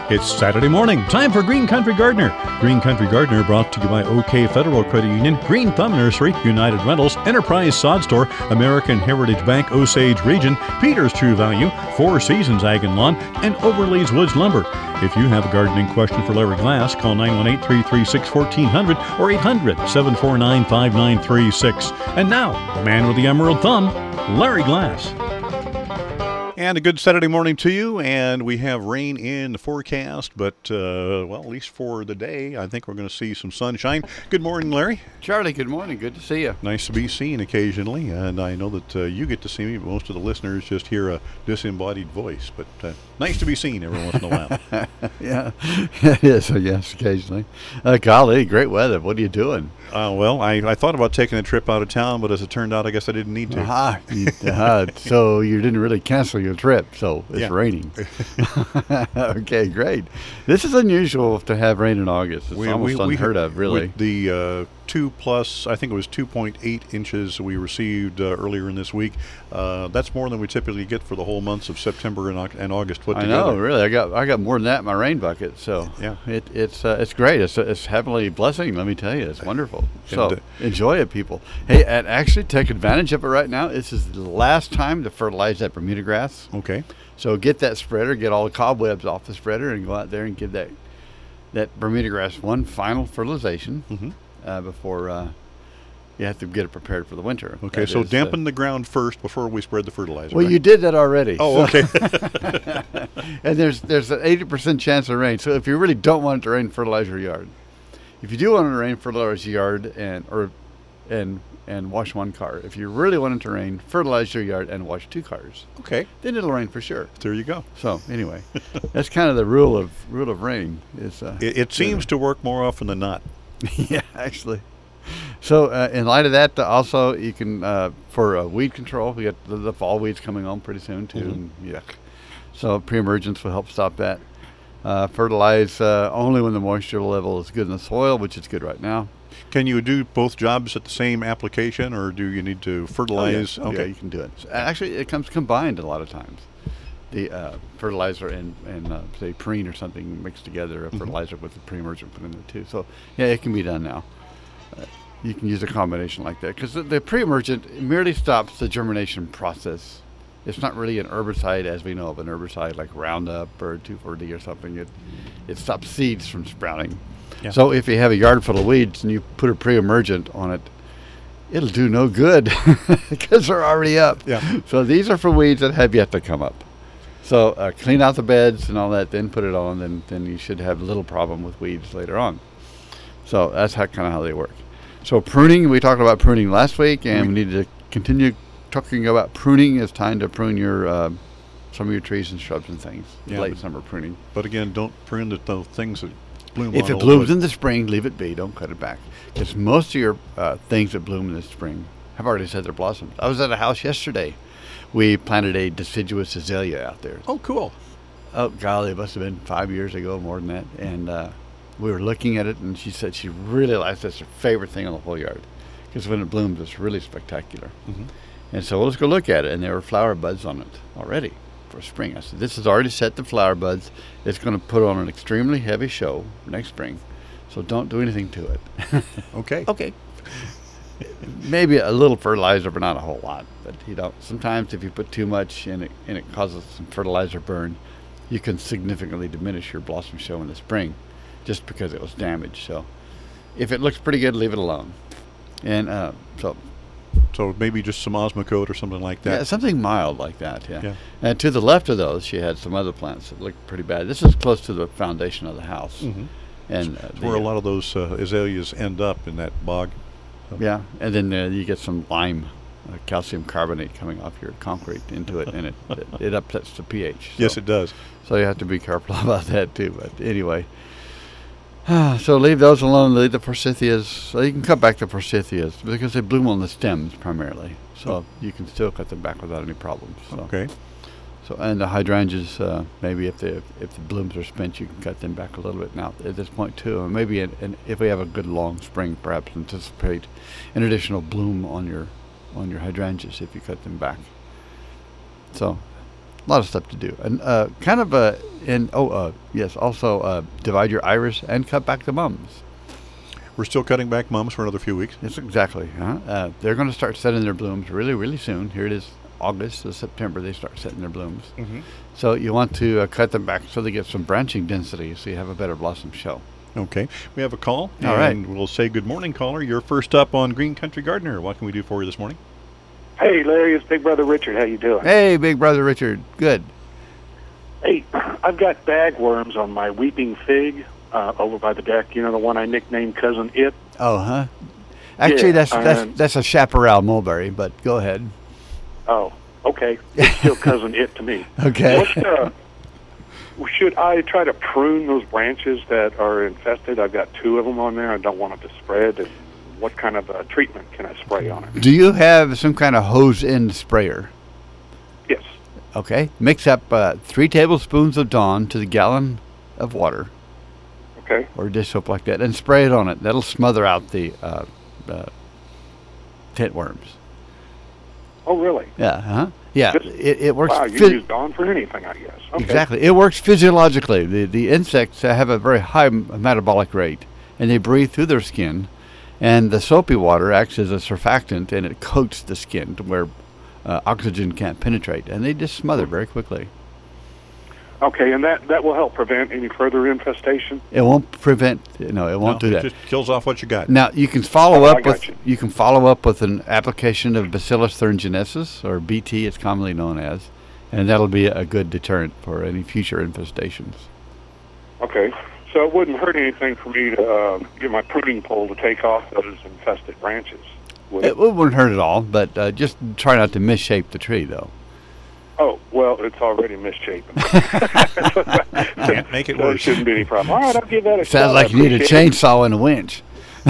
It's Saturday morning, time for Green Country Gardener. Green Country Gardener brought to you by OK Federal Credit Union, Green Thumb Nursery, United Rentals, Enterprise Sod Store, American Heritage Bank, Osage Region, Peter's True Value, Four Seasons Ag and Lawn, and Overleys Woods Lumber. If you have a gardening question for Larry Glass, call 918-336-1400 or 800-749-5936. And now, the man with the emerald thumb, Larry Glass. And a good Saturday morning to you, and we have rain in the forecast, but, at least for the day, I think we're going to see some sunshine. Good morning, Larry. Charlie, good morning. Good to see you. Nice to be seen occasionally, and I know that you get to see me, but most of the listeners just hear a disembodied voice, but nice to be seen every once in a while. Yeah, it is, yes, occasionally. Golly, great weather. What are you doing? I thought about taking a trip out of town, but as it turned out, I guess I didn't need to. So you didn't really cancel your trip, so it's raining. Okay, great. This is unusual to have rain in August. It's almost unheard of, really. The 2+, I think it was 2.8 inches we received earlier in this week. That's more than we typically get for the whole months of September and August put together. I know, really. I got more than that in my rain bucket. So yeah, it's great. It's heavenly blessing. Let me tell you, it's wonderful. So enjoy it, people. Hey, and actually take advantage of it right now. This is the last time to fertilize that Bermuda grass. Okay. So get that spreader, get all the cobwebs off the spreader, and go out there and give that Bermuda grass one final fertilization. Mm-hmm. Before you have to get it prepared for the winter. Okay, so dampen the ground first before we spread the fertilizer. Well, right? You did that already. Oh, okay. And there's an 80% chance of rain. So if you really don't want it to rain, fertilize your yard. If you do want it to rain, fertilize your yard and wash one car. If you really want it to rain, fertilize your yard and wash two cars. Okay. Then it'll rain for sure. There you go. So anyway, that's kind of the rule of rain. It seems to work more often than not. Yeah, actually. So in light of that, also you can for weed control. We got the fall weeds coming on pretty soon too. Mm-hmm. Yuck. So pre-emergence will help stop that. Fertilize only when the moisture level is good in the soil, which is good right now. Can you do both jobs at the same application, or do you need to fertilize? Oh, yeah. Okay, you can do it. So actually, it comes combined a lot of times. The fertilizer and say Preen or something mixed together, a fertilizer with the pre-emergent put in there too. So yeah, it can be done now. You can use a combination like that because the pre-emergent merely stops the germination process. It's not really an herbicide as we know of an herbicide like Roundup or 2,4-D or something. It stops seeds from sprouting. Yeah. So if you have a yard full of weeds and you put a pre-emergent on it, it'll do no good because they're already up. Yeah. So these are for weeds that have yet to come up. So clean out the beds and all that, then put it on, then you should have little problem with weeds later on. So that's kind of how they work. So pruning, we talked about pruning last week, and we need to continue talking about pruning. It's time to prune your some of your trees and shrubs and things. Yeah, late summer pruning. But again, don't prune the things that bloom. If it blooms in the spring, leave it be. Don't cut it back. Because most of your things that bloom in the spring have already set their blossoms. I was at a house yesterday. We planted a deciduous azalea out there. Oh, cool. Oh, golly, it must have been 5 years ago, more than that. And we were looking at it, and she said she really likes it. It's her favorite thing on the whole yard. Because when it blooms, it's really spectacular. Mm-hmm. And so let's go look at it. And there were flower buds on it already for spring. I said, this has already set the flower buds. It's going to put on an extremely heavy show next spring. So don't do anything to it. Okay. Okay. Maybe a little fertilizer, but not a whole lot. But sometimes if you put too much and it causes some fertilizer burn, you can significantly diminish your blossom show in the spring just because it was damaged. So if it looks pretty good, leave it alone. And so maybe just some Osmocote or something like that. Yeah, something mild like that, yeah. And to the left of those, she had some other plants that looked pretty bad. This is close to the foundation of the house. Mm-hmm. And where a lot of those azaleas end up in that bog. Yeah, and then you get some lime, calcium carbonate coming off your concrete into it, and it upsets the pH. So, yes, it does. So you have to be careful about that too. But anyway, so leave those alone. Leave the forsythias. So you can cut back the forsythias because they bloom on the stems primarily. So you can still cut them back without any problems. So. Okay. So and the hydrangeas, maybe if the blooms are spent, you can cut them back a little bit now at this point too. Or maybe if we have a good long spring, perhaps anticipate an additional bloom on your hydrangeas if you cut them back. So a lot of stuff to do. And kind of and yes, also divide your iris and cut back the mums. We're still cutting back mums for another few weeks. Yes, exactly. They're going to start setting their blooms really, really soon. Here it is, August to September. They start setting their blooms. Mm-hmm. So you want to cut them back so they get some branching density, so you have a better blossom show. Okay. We have a call. All right. And we'll say good morning, caller. You're first up on Green Country Gardener. What can we do for you this morning? Hey, Larry, it's Big Brother Richard. How you doing? Hey, Big Brother Richard. Good. Hey, I've got bagworms on my weeping fig over by the deck. You know, the one I nicknamed Cousin It? Oh, huh? Actually, Yeah, that's a chaparral mulberry, but go ahead. Oh, okay. It's still Cousin It to me. Okay. Should I try to prune those branches that are infested? I've got 2 of them on there. I don't want it to spread. And what kind of treatment can I spray on it? Do you have some kind of hose-end sprayer? Yes. Okay. Mix up 3 tablespoons of Dawn to the gallon of water. Okay. Or dish soap like that, and spray it on it. That'll smother out the tent worms. Oh, really? Yeah, huh? Yeah, it works. Wow, you can use Dawn for anything, I guess. Okay. Exactly. It works physiologically. The insects have a very high metabolic rate, and they breathe through their skin, and the soapy water acts as a surfactant, and it coats the skin to where oxygen can't penetrate, and they just smother very quickly. Okay, and that will help prevent any further infestation? It won't prevent. No, it won't do that. It just kills off what you got. Now you can follow up with you. can follow up with an application of Bacillus thuringiensis, or BT, it's commonly known as, and that'll be a good deterrent for any future infestations. Okay, so it wouldn't hurt anything for me to get my pruning pole to take off those infested branches, would it? It wouldn't hurt at all, but just try not to misshape the tree, though. Oh, well, it's already misshapen. Can't make it So worse. shouldn't be any problem. All right, I'll give that a shot. Sounds like you need a Appreciate it. chainsaw and a winch.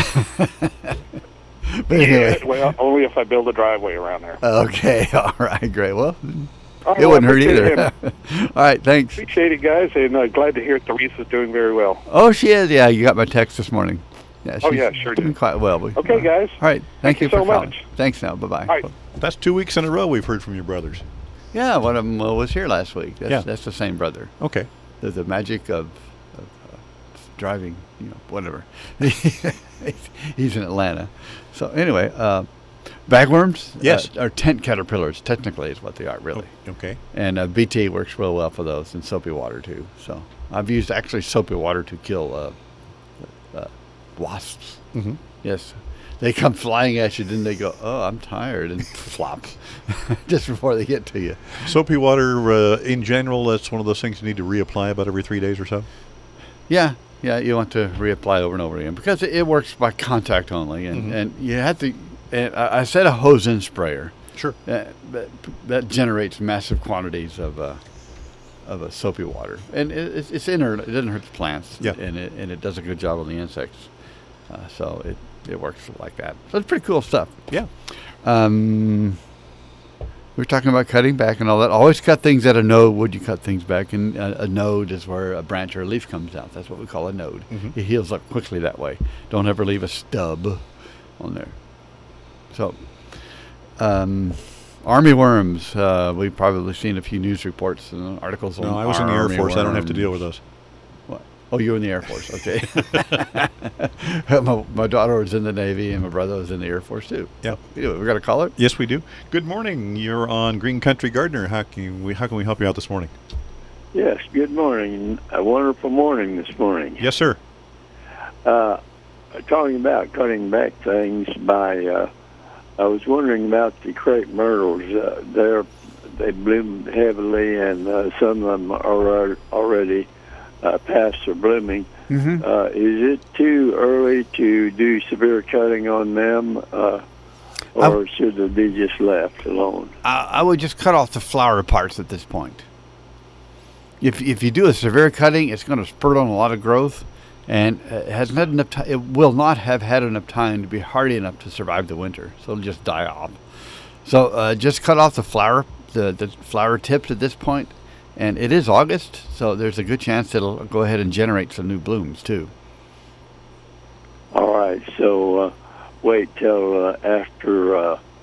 But anyway. Yeah, well, only if I build a driveway around there. Okay, all right, great. Well, All right, it wouldn't hurt appreciate either. it. All right, thanks. Appreciate it, guys, and glad to hear Theresa's doing very well. Oh, she is. Yeah, you got my text this morning. Yeah, Oh, she's yeah, sure doing did. quite well. Okay, guys. All right, thank you you for so calling. much. Thanks now. Bye-bye. All right. That's 2 weeks in a row we've heard from your brothers. Yeah, one of them was here last week. That's the same brother. Okay. The magic of driving, whatever. He's in Atlanta. So anyway, bagworms Yes. are tent caterpillars, technically is what they are, really. Okay. And BT works real well for those, and soapy water, too. So I've used actually soapy water to kill wasps. Mm-hmm. Yes. They come flying at you, then they go, oh, I'm tired, and flop, just before they get to you. Soapy water, in general, that's one of those things you need to reapply about every 3 days or so? Yeah, you want to reapply over and over again, because it works by contact only, and you have to, and I said a hose-in sprayer. Sure. That generates massive quantities of a soapy water, and it's inert. It doesn't hurt the plants, Yeah. and it does a good job on the insects. So it works like that. So it's pretty cool stuff. Yeah. We're talking about cutting back and all that. Always cut things at a node. Would you cut things back? And a node is where a branch or a leaf comes out. That's what we call a node. Mm-hmm. It heals up quickly that way. Don't ever leave a stub on there. So, army worms. We've probably seen a few news reports and articles on No, I was in the Air army Force. I don't have to worms. deal with those. What? Oh, you were in the Air Force. Okay. my daughter was in the Navy, and my brother was in the Air Force, too. Yeah. Anyway, we got a caller? Yes, we do. Good morning. You're on Green Country Gardener. How can we help you out this morning? Yes, good morning. A wonderful morning this morning. Yes, sir. Talking about cutting back things by, I was wondering about the crepe myrtles. They bloom heavily, and some of them are already past their blooming. Mm-hmm. Is it too early to do severe cutting on them, or should they be just left alone? I would just cut off the flower parts at this point. If you do a severe cutting, it's going to spurt on a lot of growth, and it will not have had enough time to be hardy enough to survive the winter, so it'll just die off. So just cut off the flower tips at this point, and it is August, so there's a good chance it'll go ahead and generate some new blooms too. All right, so wait till after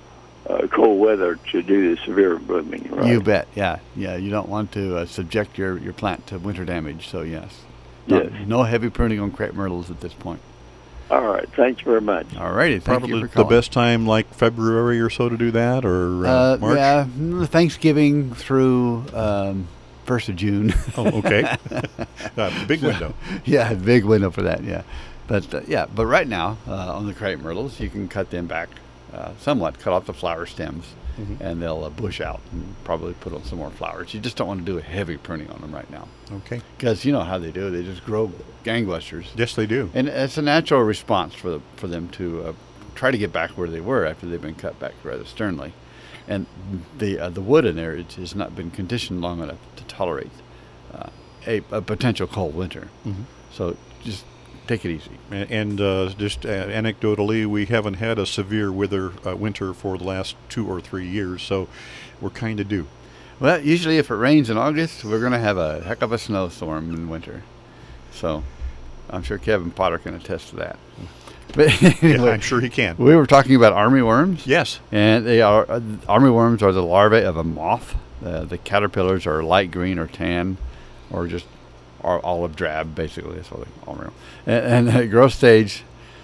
cold weather to do the severe blooming, right? You bet. Yeah. You don't want to subject your plant to winter damage. So yes. Yes. No heavy pruning on crepe myrtles at this point. All right. Thanks very much. All righty. Thank Probably you for the calling. best time, like February or so, to do that, or March? Yeah, Thanksgiving through 1st of June. Oh, okay. Big window. Yeah, big window for that. Yeah, but right now on the crepe myrtles, you can cut them back somewhat, cut off the flower stems, and they'll bush out and probably put on some more flowers. You just don't want to do a heavy pruning on them right now, Okay. because you know how they do. They just grow gangbusters, Yes, they do. and it's a natural response for them to try to get back where they were after they've been cut back rather sternly. And the wood in there has not been conditioned long enough to tolerate a potential cold winter. So just take it easy. And just anecdotally, we haven't had a severe winter for the last 2 or 3 years, so we're kind of due. Well, usually if it rains in August, we're going to have a heck of a snowstorm in winter. So I'm sure Kevin Potter can attest to that. But anyway, Yeah, I'm sure he can. we were talking about armyworms. Yes. And they are armyworms are the larvae of a moth. The caterpillars are light green or tan, or just olive drab. Basically, that's what they call them. And the growth stage,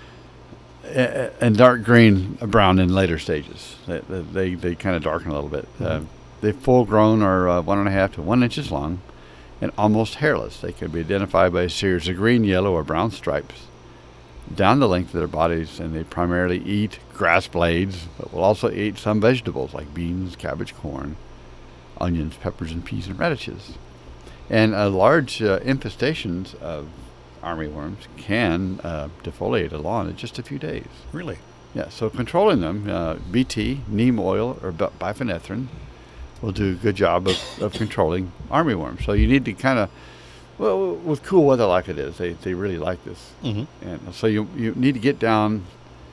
and dark green, brown in later stages. They kind of darken a little bit. They full grown are 1.5 to 1 inches long, and almost hairless. They can be identified by a series of green, yellow, or brown stripes down the length of their bodies, and they primarily eat grass blades, but will also eat some vegetables like beans, cabbage, corn, onions, peppers, and peas and radishes. And large infestations of armyworms can defoliate a lawn in just a few days. Really? Yeah, so controlling them, BT, neem oil, or bifenethrin will do a good job of controlling armyworms. So you need to kind of, well, with cool weather like it is, they really like this. And so you need to get down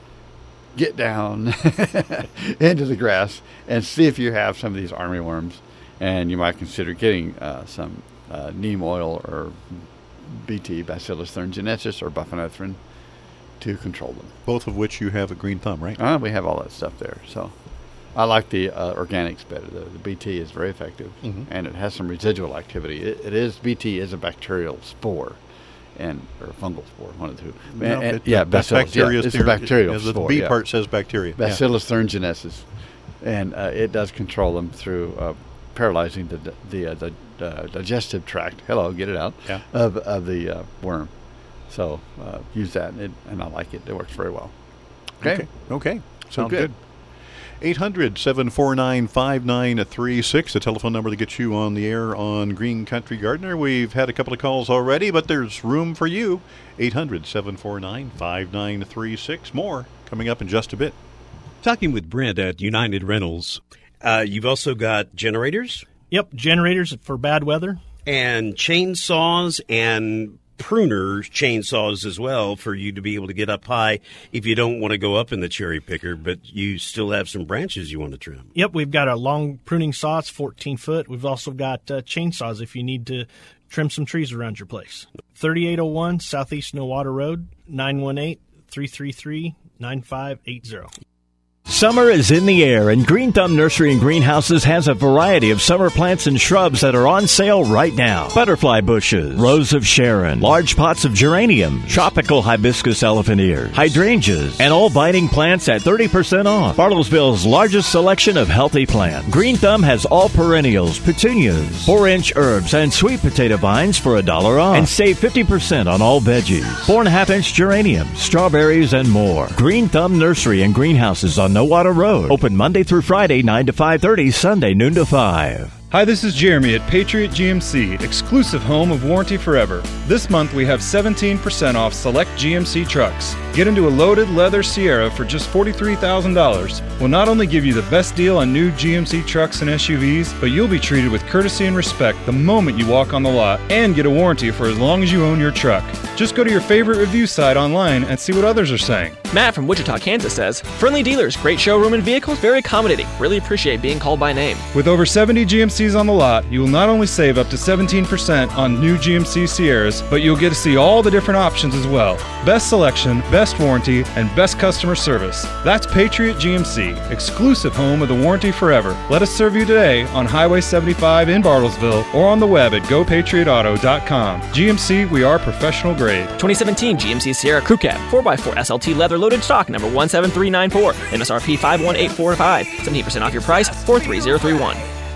into the grass and see if you have some of these armyworms, and you might consider getting some neem oil or BT, Bacillus thuringiensis, or bifenethrin to control them. Both of which you have a green thumb, right? We have all that stuff there. So I like the organics better. The BT is very effective, and it has some residual activity. BT is a bacterial spore, or a fungal spore, one of the two. Bacillus. Bacteria. It's a bacterial The spore. B part says bacteria. Bacillus thuringiensis, and it does control them through paralyzing the digestive tract. Hello, get it out. Yeah. Of the worm. So use that, and I like it. It works very well. Okay. Sounds good. good. 800-749-5936, the telephone number to get you on the air on Green Country Gardener. We've had a couple of calls already, but there's room for you. 800-749-5936. More coming up in just a bit. Talking with Brent at United Rentals. You've also got generators? Yep, generators for bad weather. And chainsaws and pruners, chainsaws as well, for you to be able to get up high if you don't want to go up in the cherry picker, but you still have some branches you want to trim. Yep, we've got a long pruning saw. It's 14 foot. We've also got chainsaws if you need to trim some trees around your place. 3801 Southeast Nowata Road, 918-333-9580. Summer is in the air, and Green Thumb Nursery and Greenhouses has a variety of summer plants and shrubs that are on sale right now. Butterfly bushes, rose of Sharon, large pots of geranium, tropical hibiscus elephant ears, hydrangeas, and all biting plants at 30% off. Bartlesville's largest selection of healthy plants. Green Thumb has all perennials, petunias, 4-inch herbs, and sweet potato vines for $1 off. And save 50% on all veggies. 4.5-inch geraniums, strawberries, and more. Green Thumb Nursery and Greenhouses on Nowata Road. Open Monday through Friday, 9 to 5:30, Sunday, noon to 5. Hi, this is Jeremy at Patriot GMC, exclusive home of Warranty Forever. This month we have 17% off select GMC trucks. Get into a loaded leather Sierra for just $43,000. We'll not only give you the best deal on new GMC trucks and SUVs, but you'll be treated with courtesy and respect the moment you walk on the lot, and get a warranty for as long as you own your truck. Just go to your favorite review site online and see what others are saying. Matt from Wichita, Kansas says, friendly dealers, great showroom and vehicles, very accommodating. Really appreciate being called by name. With over 70 GMCs on the lot, you will not only save up to 17% on new GMC Sierras, but you'll get to see all the different options as well. Best selection, best warranty, and best customer service. That's Patriot GMC, exclusive home of the warranty forever. Let us serve you today on Highway 75 in Bartlesville or on the web at gopatriotauto.com. GMC, we are professional grade. 2017 GMC Sierra Crew Cab, 4x4 SLT leather loaded stock, number 17394, MSRP 51845, 17% off your price, 43031.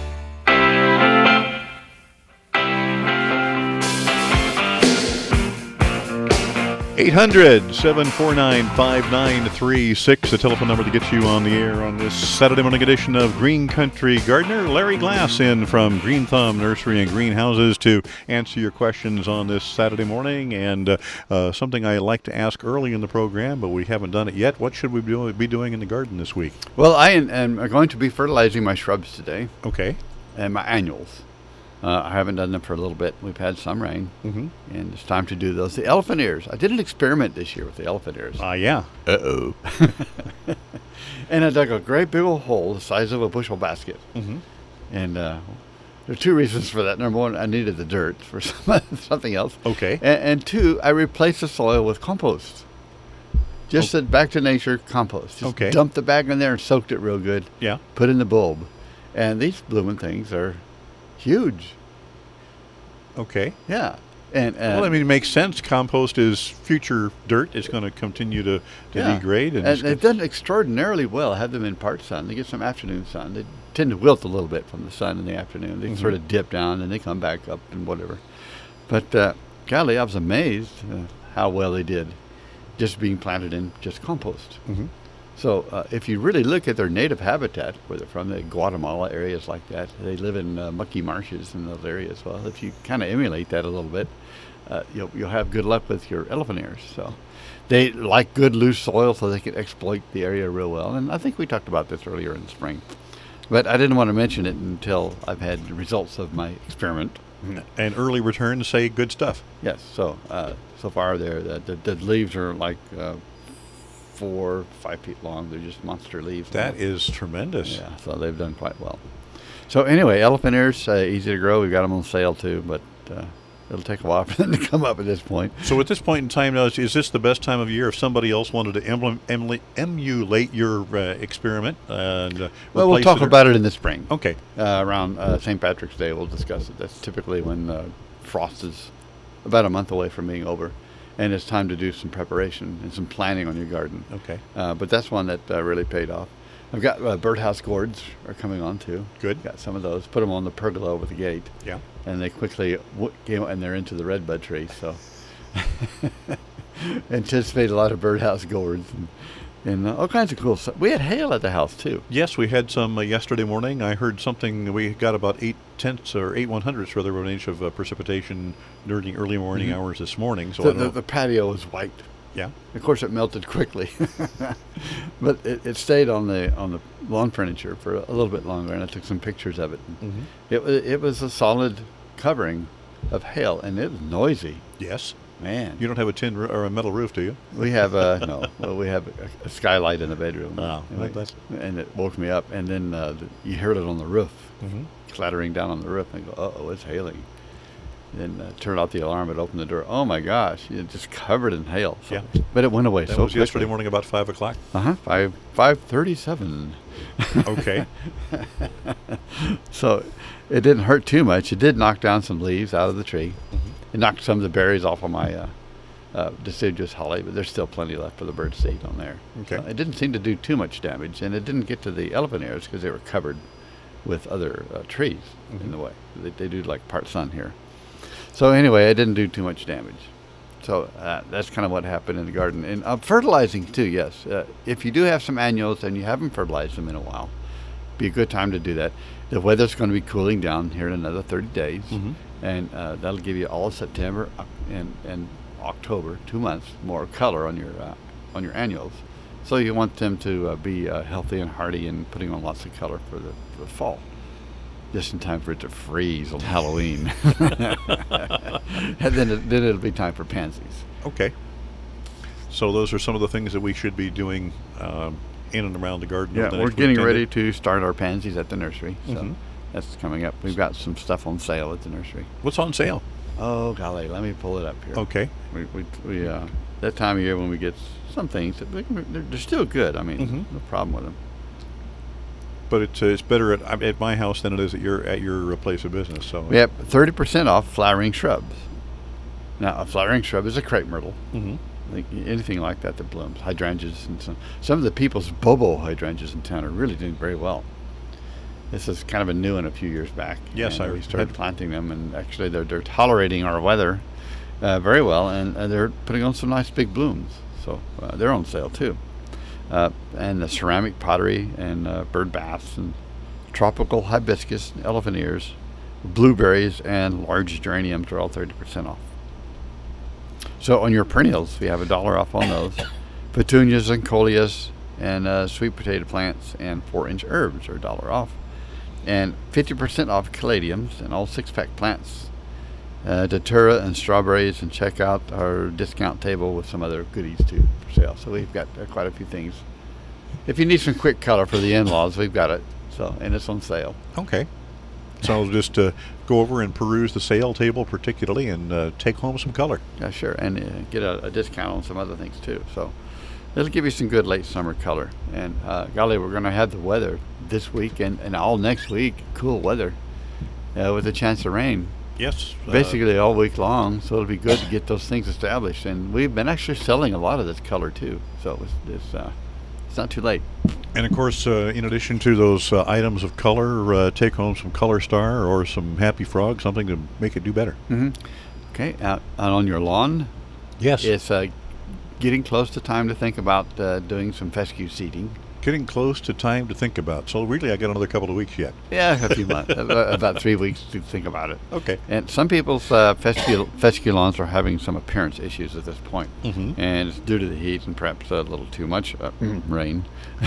800-749-5936, the telephone number to get you on the air on this Saturday morning edition of Green Country Gardener. Larry Glass in from Green Thumb Nursery and Greenhouses to answer your questions on this Saturday morning. And something I like to ask early in the program, but we haven't done it yet. What should we be doing in the garden this week? Well, I am going to be fertilizing my shrubs today. Okay. And my annuals. I haven't done them for a little bit. We've had some rain, and it's time to do those. The elephant ears. I did an experiment this year with the elephant ears. Yeah. Uh-oh. And I dug a great big old hole the size of a bushel basket. And there are two reasons for that. Number one, I needed the dirt for something else. Okay. And two, I replaced the soil with compost. Just said back to nature compost. Just dumped the bag in there and soaked it real good. Yeah. Put in the bulb. And these blooming things are huge. Okay. Yeah. And well, I mean, it makes sense. Compost is future dirt. It's going to continue to degrade. And they've done extraordinarily well. I have them in part sun. They get some afternoon sun. They tend to wilt a little bit from the sun in the afternoon. They sort of dip down and they come back up and whatever. But, golly, I was amazed how well they did just being planted in just compost. So if you really look at their native habitat, where they're from, the Guatemala areas like that, they live in mucky marshes in those areas. Well, if you kind of emulate that a little bit, you'll have good luck with your elephant ears. So they like good loose soil so they can exploit the area real well. And I think we talked about this earlier in the spring. But I didn't want to mention it until I've had the results of my experiment. And early returns say good stuff. Yes. So so far, the leaves are like 4 or 5 feet long. They're just monster leaves. That is tremendous. Yeah, so they've done quite well. So anyway, elephant ears, easy to grow. We've got them on sale too, but it'll take a while for them to come up at this point. So at this point in time now, is this the best time of year if somebody else wanted to emulate your experiment? And well, we'll talk about it in the spring. Okay. Around St. Patrick's Day, we'll discuss it. That's typically when frost is about a month away from being over. And it's time to do some preparation and some planning on your garden. Okay. But that's one that really paid off. I've got birdhouse gourds are coming on too. Good. Got some of those. Put them on the pergola over the gate. Yeah. And they quickly came and they're into the redbud tree. So anticipate a lot of birdhouse gourds and all kinds of cool stuff. We had hail at the house too. Yes, we had some yesterday morning. I heard something. We got about 8/10 or 8/100ths rather of an inch of precipitation during the early morning hours this morning. So the patio was white. Yeah. Of course, it melted quickly, but it stayed on the lawn furniture for a little bit longer, and I took some pictures of it. It was a solid covering of hail, and it was noisy. Yes. Man. You don't have a tin or a metal roof, do you? We have no. Well, we have a skylight in the bedroom. Oh, and it woke me up, and then you heard it on the roof, clattering down on the roof, and go, "Uh-oh, it's hailing." Then turned out the alarm, it opened the door. Oh my gosh, it just covered in hail. So, yeah. But it went away that so was quickly. Yesterday morning about 5 o'clock? 5:37. Okay. So it didn't hurt too much. It did knock down some leaves out of the tree. It knocked some of the berries off of my deciduous holly, but there's still plenty left for the birds to eat on there. Okay. So it didn't seem to do too much damage, and it didn't get to the elephant ears because they were covered with other trees in the way. They do like part sun here. So anyway, it didn't do too much damage. So that's kind of what happened in the garden. And fertilizing too, yes. If you do have some annuals and you haven't fertilized them in a while, be a good time to do that. The weather's going to be cooling down here in another 30 days, and that'll give you all of September and October, 2 months more color on your annuals. So you want them to be healthy and hardy and putting on lots of color for the fall. Just in time for it to freeze on Halloween. And then it'll be time for pansies. Okay. So those are some of the things that we should be doing in and around the garden. Yeah, we're getting ready to start our pansies at the nursery. So that's coming up. We've got some stuff on sale at the nursery. What's on sale? Oh, golly, let me pull it up here. Okay. We that time of year when we get some things, they're still good. I mean, no problem with them. But it's better at my house than it is at your place of business. So we have 30% off flowering shrubs. Now, a flowering shrub is a crepe myrtle. Like anything like that blooms. Hydrangeas and some of the people's bobo hydrangeas in town are really doing very well. This is kind of a new one a few years back. Yes, we started planting them, and actually they're tolerating our weather very well, and they're putting on some nice big blooms. So they're on sale too. And the ceramic pottery and bird baths and tropical hibiscus, elephant ears, blueberries, and large geraniums are all 30% off. So on your perennials, we have $1 off on those. Petunias and coleus and sweet potato plants and 4-inch herbs are $1 off. And 50% off caladiums and all 6-pack plants. Datura and strawberries, and check out our discount table with some other goodies too for sale. So we've got quite a few things. If you need some quick color for the in-laws, we've got it. So, and it's on sale. Okay. So I'll just go over and peruse the sale table particularly and take home some color. Yeah, sure. And get a discount on some other things too. So it'll give you some good late summer color. And golly, we're going to have the weather this week and all next week, cool weather with a chance of rain. Yes. Basically all week long, so it'll be good to get those things established. And we've been actually selling a lot of this color too, so it's not too late. And of course, in addition to those items of color, take home some Color Star or some Happy Frog, something to make it do better. Okay, out on your lawn. Yes. It's getting close to time to think about doing some fescue seeding. Getting close to time to think about. So really, I got another couple of weeks yet. Yeah, a few months, about 3 weeks to think about it. Okay. And some people's fescue lawns are having some appearance issues at this point, and it's due to the heat and perhaps a little too much rain.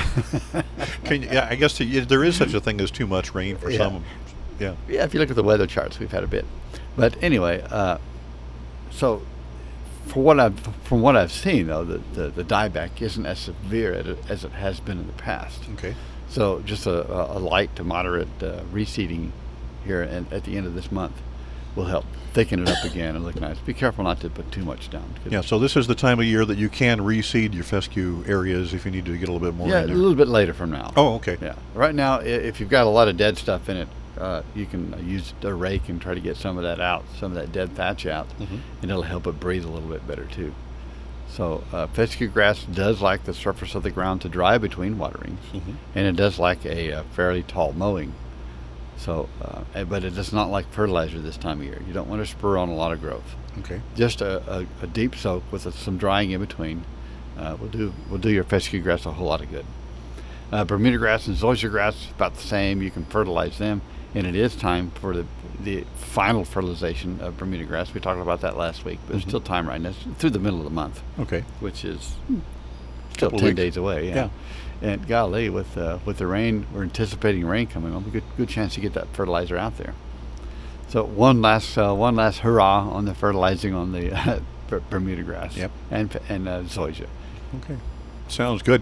I guess there is such a thing as too much rain for some. Yeah. Yeah, if you look at the weather charts, we've had a bit. But anyway, so. From what I've seen, though, the dieback isn't as severe as it has been in the past. Okay. So just a light to moderate reseeding here at the end of this month will help thicken it up again and look nice. Be careful not to put too much down. Yeah, so this is the time of year that you can reseed your fescue areas if you need to get a little bit more. Yeah, in a there. little bit later from now. Oh, okay. Yeah. Right now, if you've got a lot of dead stuff in it, you can use a rake and try to get some of that out, some of that dead thatch out, and it'll help it breathe a little bit better too. So fescue grass does like the surface of the ground to dry between waterings, and it does like a fairly tall mowing. So, but it does not like fertilizer this time of year. You don't want to spur on a lot of growth. Okay. Just a deep soak with some drying in between will do your fescue grass a whole lot of good. Bermuda grass and zoysia grass, about the same. You can fertilize them. And it is time for the final fertilization of Bermuda grass. We talked about that last week, but there's still time right now. It's through the middle of the month. Okay. Which is still 10 days away. Yeah. And golly, with the rain, we're anticipating rain coming on. Good chance to get that fertilizer out there. So one last hurrah on the fertilizing on the Bermuda grass. Yep. And zoysia. Okay. Sounds good.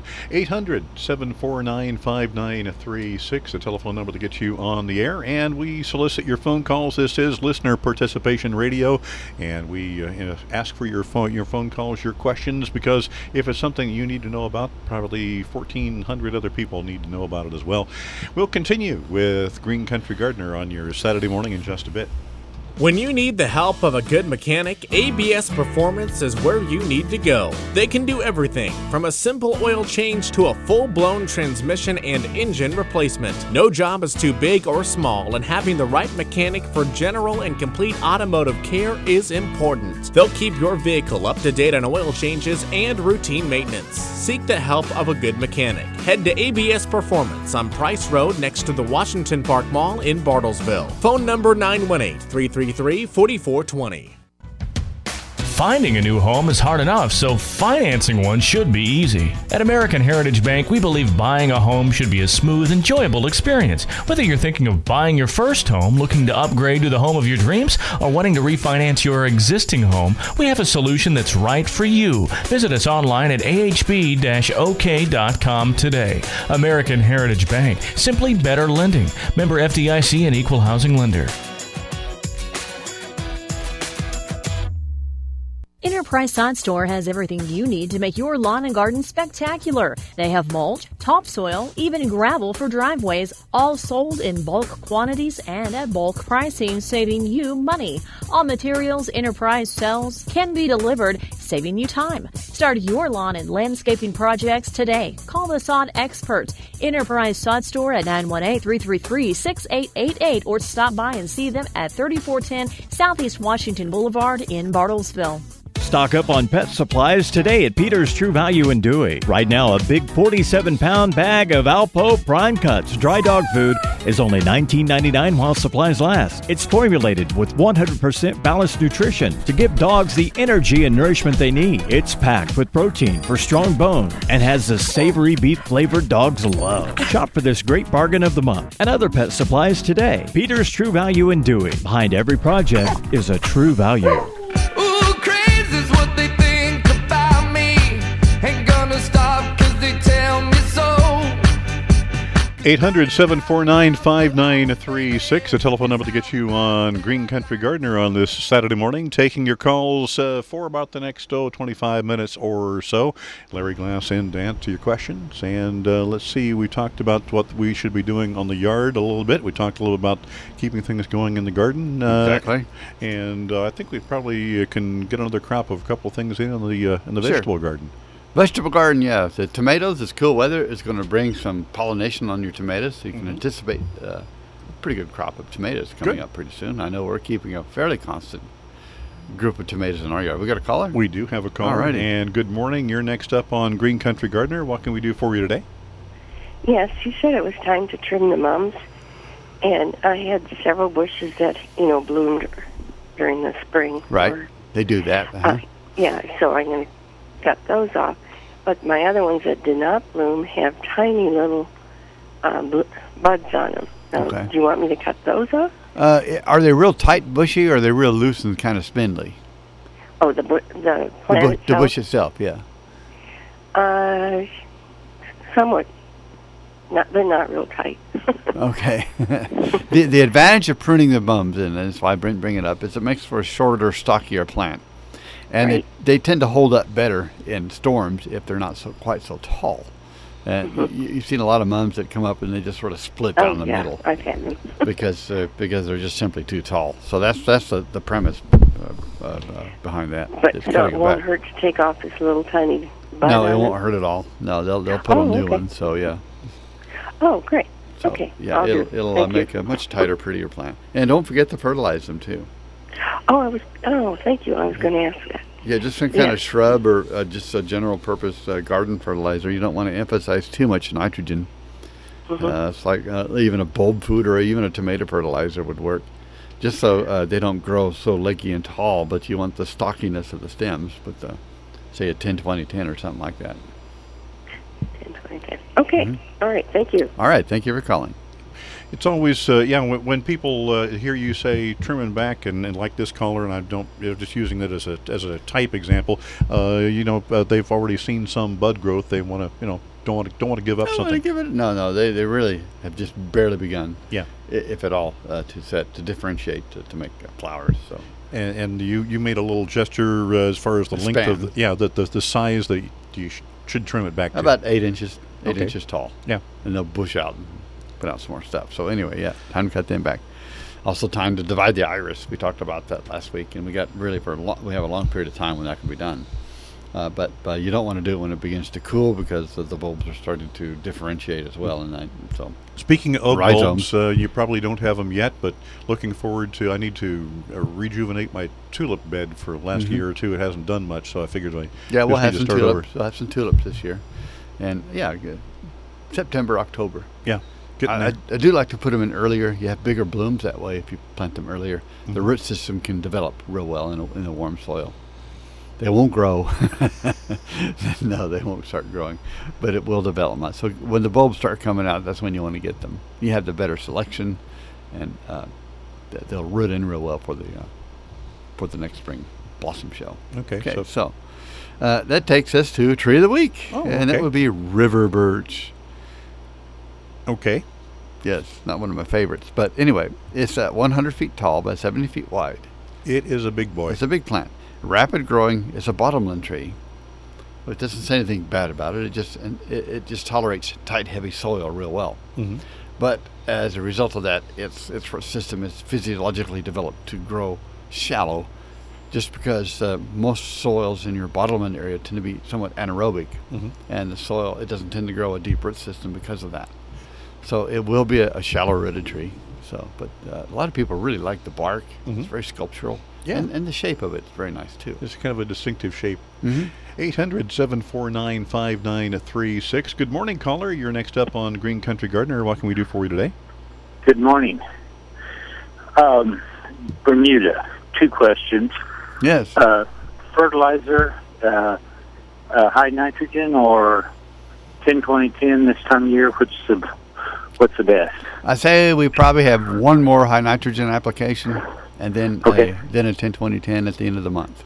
800-749-5936, the telephone number to get you on the air. And we solicit your phone calls. This is Listener Participation Radio. And we ask for your phone calls, your questions, because if it's something you need to know about, probably 1,400 other people need to know about it as well. We'll continue with Green Country Gardener on your Saturday morning in just a bit. When you need the help of a good mechanic, ABS Performance is where you need to go. They can do everything from a simple oil change to a full-blown transmission and engine replacement. No job is too big or small, and having the right mechanic for general and complete automotive care is important. They'll keep your vehicle up to date on oil changes and routine maintenance. Seek the help of a good mechanic. Head to ABS Performance on Price Road next to the Washington Park Mall in Bartlesville. Phone number 918-333-4420. Finding a new home is hard enough, so financing one should be easy. At American Heritage Bank, we believe buying a home should be a smooth, enjoyable experience. Whether you're thinking of buying your first home, looking to upgrade to the home of your dreams, or wanting to refinance your existing home, we have a solution that's right for you. Visit us online at ahb-ok.com today. American Heritage Bank, simply better lending. Member FDIC and Equal Housing Lender. Enterprise Sod Store has everything you need to make your lawn and garden spectacular. They have mulch, topsoil, even gravel for driveways, all sold in bulk quantities and at bulk pricing, saving you money. All materials Enterprise sells can be delivered, saving you time. Start your lawn and landscaping projects today. Call the sod experts. Enterprise Sod Store at 918-333-6888 or stop by and see them at 3410 Southeast Washington Boulevard in Bartlesville. Stock up on pet supplies today at Peter's True Value in Dewey. Right now, a big 47-pound bag of Alpo Prime Cuts dry dog food is only $19.99 while supplies last. It's formulated with 100% balanced nutrition to give dogs the energy and nourishment they need. It's packed with protein for strong bone and has the savory beef flavor dogs love. Shop for this great bargain of the month and other pet supplies today. Peter's True Value in Dewey. Behind every project is a true value. 800-749-5936, a telephone number to get you on Green Country Gardener on this Saturday morning. Taking your calls for about the next 25 minutes or so. Larry Glass in to answer your questions. And let's see, we talked about what we should be doing on the yard a little bit. We talked a little about keeping things going in the garden. Exactly. And I think we probably can get another crop of a couple of things in the vegetable garden. Vegetable garden, yeah. The tomatoes, this cool weather is going to bring some pollination on your tomatoes, so you can anticipate a pretty good crop of tomatoes coming up pretty soon. I know we're keeping a fairly constant group of tomatoes in our yard. We got a caller? We do have a caller. Alrighty. And good morning. You're next up on Green Country Gardener. What can we do for you today? Yes, you said it was time to trim the mums, and I had several bushes that, bloomed during the spring. Right. They do that. Yeah, so I'm going to cut those off. But my other ones that did not bloom have tiny little buds on them. Okay. Do you want me to cut those off? Are they real tight, bushy, or are they real loose and kind of spindly? Oh, the plant itself? The bush itself, yeah. Somewhat. They're not real tight. Okay. The advantage of pruning the mums, and that's why I bring it up, is it makes for a shorter, stockier plant. And they tend to hold up better in storms if they're not quite so tall. And you've seen a lot of mums that come up and they just sort of split down the middle. I've had them. because they're just simply too tall. So that's the premise behind that. But so it won't hurt to take off this little tiny bud. No, it won't hurt at all. No, they'll put a new one. So yeah. Oh, great. So, okay. Yeah, it'll make a much tighter, prettier plant. And don't forget to fertilize them too. Thank you. I was going to ask that. Yeah, just some kind of shrub or just a general purpose garden fertilizer. You don't want to emphasize too much nitrogen. It's like even a bulb food or even a tomato fertilizer would work. Just so they don't grow so leggy and tall, but you want the stockiness of the stems with say a 10-20-10 or something like that. 10-20-10. Okay. All right. Thank you. All right. Thank you for calling. It's always, when people hear you say trimming back and like this caller, and I don't, just using that as a type example, they've already seen some bud growth. They want to, don't want to give up something. No, they really have just barely begun. Yeah. If at all, to differentiate, to make flowers. So. And you made a little gesture as far as the length span. of the size that you should trim it back to. About 8 inches, 8 inches tall. Yeah. And they'll bush out and put out some more stuff. So anyway, time to cut them back. Also time to divide the iris. We talked about that last week, and we got really we have a long period of time when that can be done. But you don't want to do it when it begins to cool because the bulbs are starting to differentiate as well. So speaking of rhizomes, bulbs, you probably don't have them yet, but looking forward to. I need to rejuvenate my tulip bed for the last year or two. It hasn't done much, so I figured we'll have some tulips. We'll have some tulips this year, and good. September, October. Yeah. I do like to put them in earlier. You have bigger blooms that way if you plant them earlier. The root system can develop real well in a warm soil. They won't grow. No, they won't start growing, but it will develop. So when the bulbs start coming out, that's when you want to get them. You have the better selection, and they'll root in real well for the next spring blossom show. Okay. So that takes us to Tree of the Week, and that would be river birch. Okay. Yes, not one of my favorites, but anyway, it's 100 feet tall by 70 feet wide. It is a big boy. It's a big plant. Rapid growing. It's a bottomland tree. It doesn't say anything bad about it. It just tolerates tight, heavy soil real well. Mm-hmm. But as a result of that, its system is physiologically developed to grow shallow, just because most soils in your bottomland area tend to be somewhat anaerobic, and the soil, it doesn't tend to grow a deep root system because of that. So it will be a shallow rooted tree. But a lot of people really like the bark. It's very sculptural. Yeah. And the shape of it's very nice too. It's kind of a distinctive shape. Mm-hmm. 800-749-5936. Good morning, caller. You're next up on Green Country Gardener. What can we do for you today? Good morning. Bermuda. 2 questions. Yes. Fertilizer, high nitrogen or 10-20-10 this time of year? What's the best? I say we probably have one more high nitrogen application, and then a 10-20-10 at the end of the month.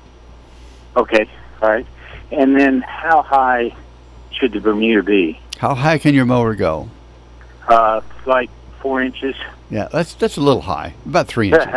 Okay. All right. And then how high should the Bermuda be? How high can your mower go? Like 4 inches. Yeah, that's a little high. About 3 inches.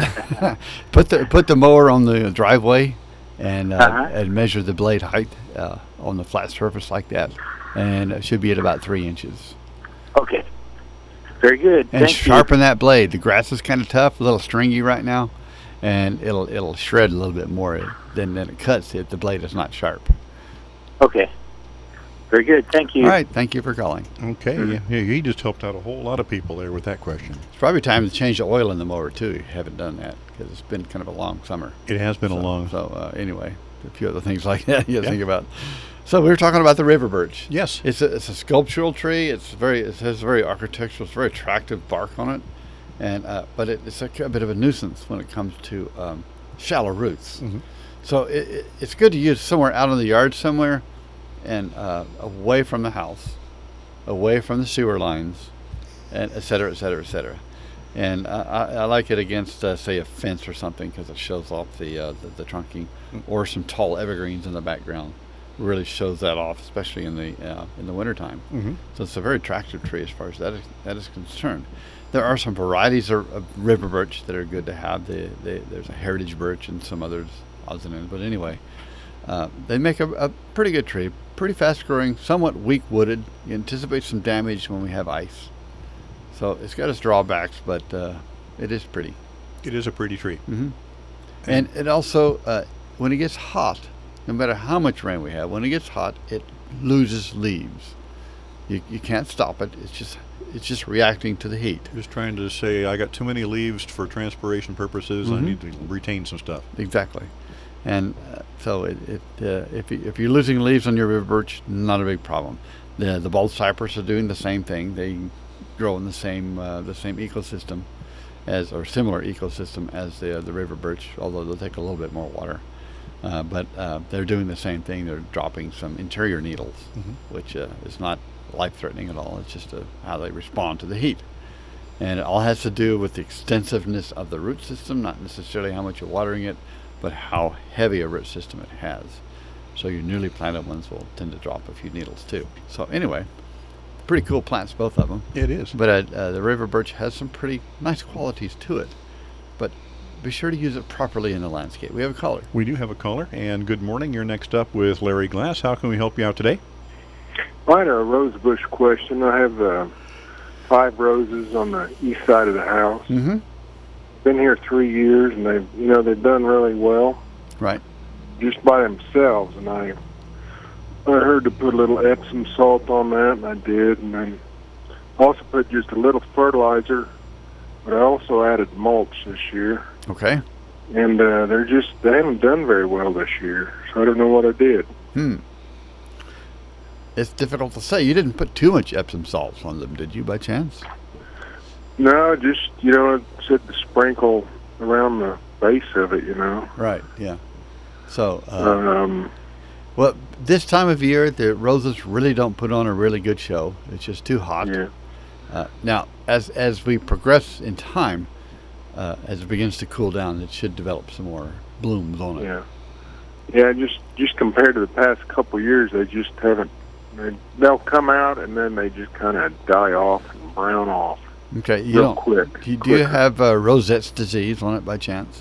Put the mower on the driveway and measure the blade height on the flat surface like that, and it should be at about 3 inches. Okay. Very good. And Thank sharpen that blade. The grass is kind of tough, a little stringy right now, and it'll shred a little bit more than it cuts if the blade is not sharp. Okay. Very good. Thank you. All right. Thank you for calling. Okay. Yeah, he just helped out a whole lot of people there with that question. It's probably time to change the oil in the mower too. You haven't done that because it's been kind of a long summer. It has been a long. So anyway, a few other things like that you think about. So we were talking about the river birch. Yes. It's a sculptural tree. It has very architectural. It's very attractive bark on it, and but it's a bit of a nuisance when it comes to shallow roots. Mm-hmm. So it's good to use somewhere out in the yard somewhere, and away from the house, away from the sewer lines, and et cetera, et cetera, et cetera. And I like it against, say, a fence or something because it shows off the trunking, or some tall evergreens in the background. Really shows that off, especially in the wintertime. Mm-hmm. So it's a very attractive tree as far as that is concerned. There are some varieties of river birch that are good to have. There's a heritage birch and some others, odds and ends. But anyway, they make a pretty good tree, pretty fast growing, somewhat weak wooded. You anticipate some damage when we have ice. So it's got its drawbacks, but it is pretty. It is a pretty tree. Mm-hmm. And it also, when it gets hot, no matter how much rain we have, when it gets hot, it loses leaves. You can't stop it. It's just reacting to the heat. Just trying to say, I got too many leaves for transpiration purposes. Mm-hmm. I need to retain some stuff. Exactly. And so if you're losing leaves on your river birch, not a big problem. The bald cypress are doing the same thing. They grow in the same ecosystem or similar ecosystem as the river birch, although they'll take a little bit more water. But they're doing the same thing. They're dropping some interior needles, which is not life-threatening at all. It's just how they respond to the heat. And it all has to do with the extensiveness of the root system, not necessarily how much you're watering it, but how heavy a root system it has. So your newly planted ones will tend to drop a few needles too. So anyway, pretty cool plants, both of them. It is. But the river birch has some pretty nice qualities to it. But be sure to use it properly in the landscape. We have a caller. We do have a caller, and good morning. You're next up with Larry Glass. How can we help you out today? I had a rose bush question. I have 5 roses on the east side of the house. Mm-hmm. Been here 3 years, and they've done really well. Right. Just by themselves, and I heard to put a little Epsom salt on that, and I did, and then also put just a little fertilizer, but I also added mulch this year. Okay. And they haven't done very well this year, so I don't know what I did. It's difficult to say. You didn't put too much Epsom salts on them, did you, by chance? No, just, I said to sprinkle around the base of it, Right, yeah. So, well, this time of year, the roses really don't put on a really good show. It's just too hot. Yeah. Now, as we progress in time, as it begins to cool down, it should develop some more blooms on it. Yeah. Just compared to the past couple of years, they just haven't. They'll come out and then they just kind of die off and brown off. Okay, real quick. Do you have Rosette's disease on it by chance?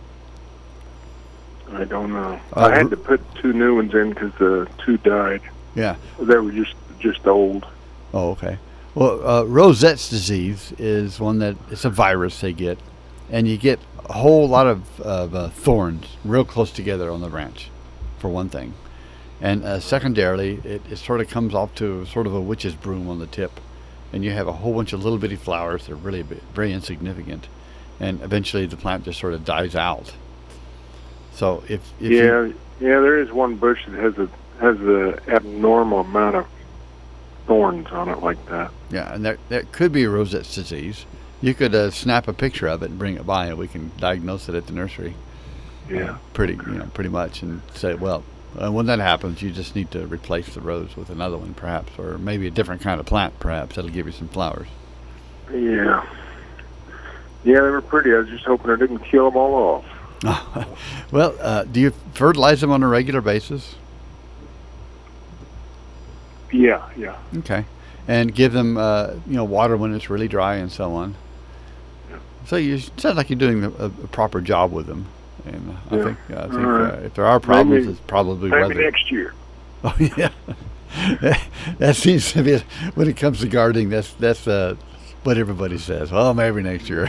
I don't know. I had to put 2 new ones in because the 2 died. Yeah. They were just old. Oh, okay. Well, Rosette's disease is one that it's a virus they get, and you get a whole lot of thorns real close together on the branch, for one thing. And secondarily, it sort of comes off to sort of a witch's broom on the tip, and you have a whole bunch of little bitty flowers that are really very insignificant, and eventually the plant just sort of dies out. So if there is one bush that has a abnormal amount of thorns on it like that. Yeah, and that could be Rosette's disease. You could snap a picture of it and bring it by, and we can diagnose it at the nursery. Yeah, pretty much, and say, well, when that happens, you just need to replace the rose with another one, perhaps, or maybe a different kind of plant, perhaps that'll give you some flowers. Yeah, they were pretty. I was just hoping I didn't kill them all off. Well, do you fertilize them on a regular basis? Yeah. Okay, and give them water when it's really dry and so on. Yeah. So it sounds like you're doing a proper job with them, and I think right. If there are problems, it's probably maybe weather. next year. Oh yeah, that seems to be when it comes to gardening. That's what everybody says. Well, maybe next year.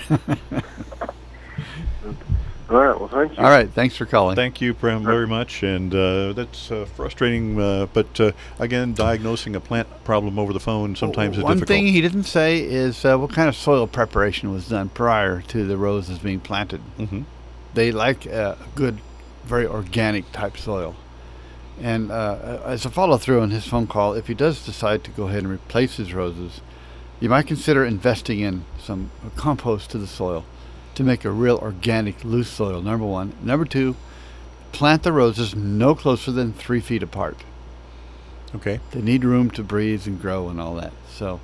All right. Well, thank you. All right. Thanks for calling. Thank you, Prem, very much. And that's frustrating. But again, diagnosing a plant problem over the phone sometimes is difficult. One thing he didn't say is what kind of soil preparation was done prior to the roses being planted. Mm-hmm. They like a good, very organic type soil. And as a follow-through on his phone call, if he does decide to go ahead and replace his roses, you might consider investing in some compost to the soil to make a real organic loose soil, number one. Number two, plant the roses no closer than 3 feet apart. Okay. They need room to breathe and grow and all that. So